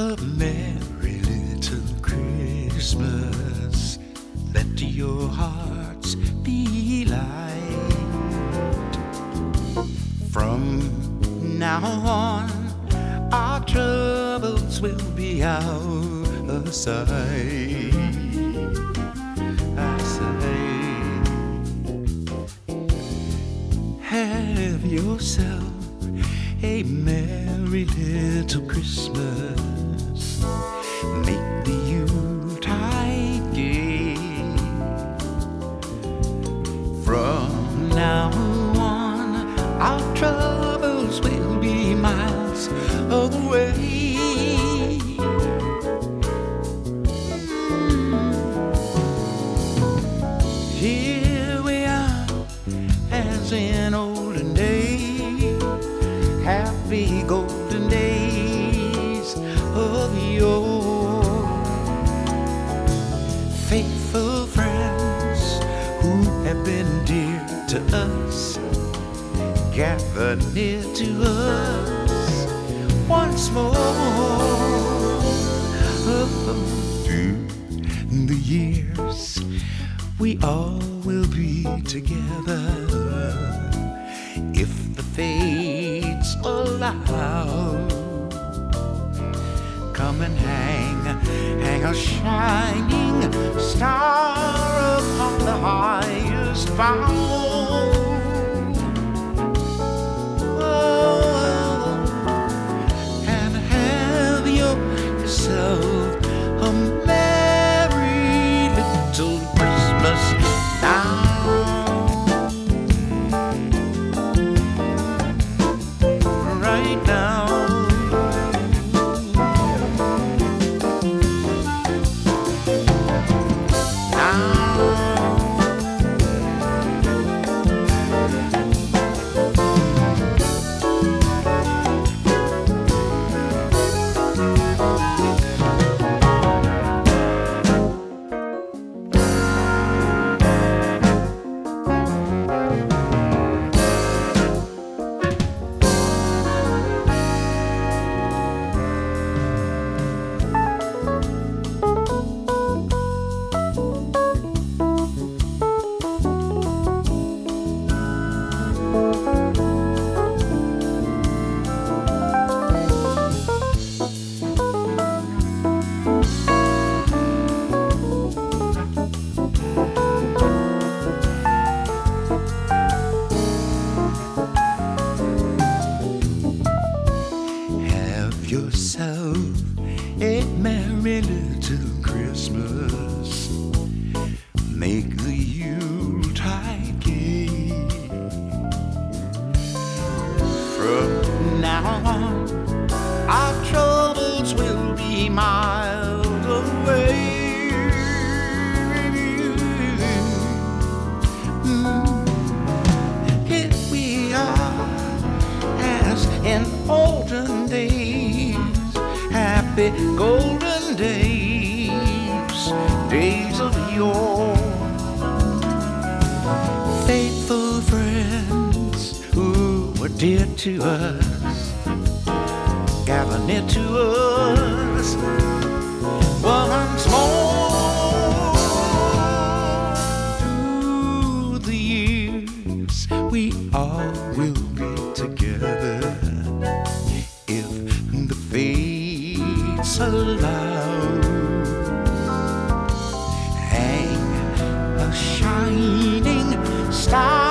a merry little Christmas. Let your hearts be light. From now on, our troubles will be out of sight. I say, have yourself a merry little Christmas. Make the Yuletide gay. From now on, our troubles will be miles away. Here we are, as in olden days, happy golden days of yore. Faithful friends who have been dear to us gather near to us once more. Through the years, we all will be together if the fates allow. Come and hang a shining star upon the highest bough. And have yourself a merry little Christmas now. Right now. Yourself a merry little Christmas. Make the Yuletide gay. From now on, our troubles will be miles away. Here we are, as in olden days, happy golden days, days of yore. Faithful friends who were dear to us gather near to us once more. Through the years, we all will be together if the fates allow. Hang a shining star